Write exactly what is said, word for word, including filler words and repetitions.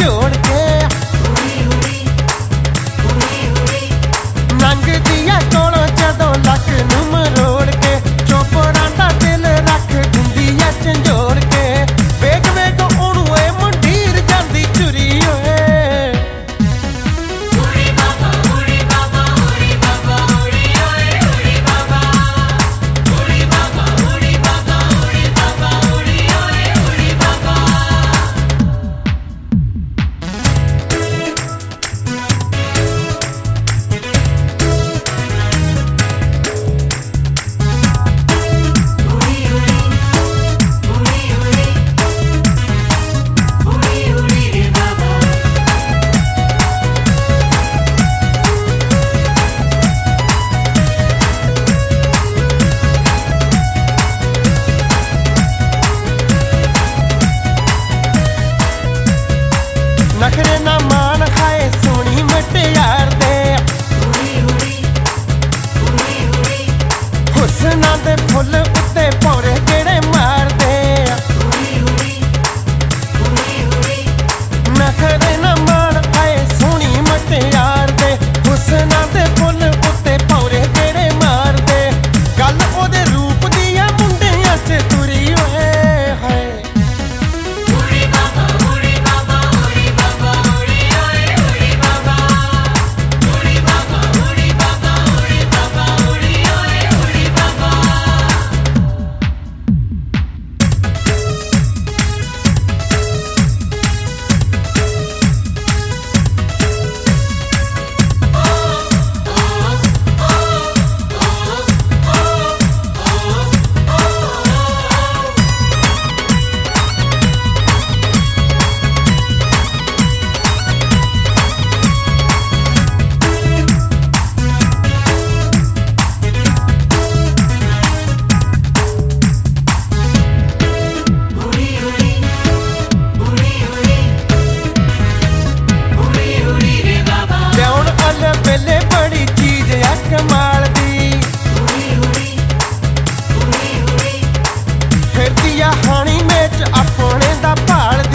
जोड़ के नंग दिया कोलों जदों लक नूं मरोड़ के चोपड़ां दा दिल रख दिंदी ऐ झंजोड़ के वेग वेग ओनू ए मंडीर जांदी चुरी ओए नखरे ना मान खाए सोनी मटियार दे हुस्ना दे फुल उत्ते पौरे केड़े मार दे नखरे ना मान खाए सोनी मटियार दे हुस्ना दे फुल उत्ते पौरे केड़े मार दे गल ओदे रूप दिया मुंडियां च तुरी ओए हाय वेले बड़ी चीज है कमाल दी फिर दिया हानी में अपने दा भाल दी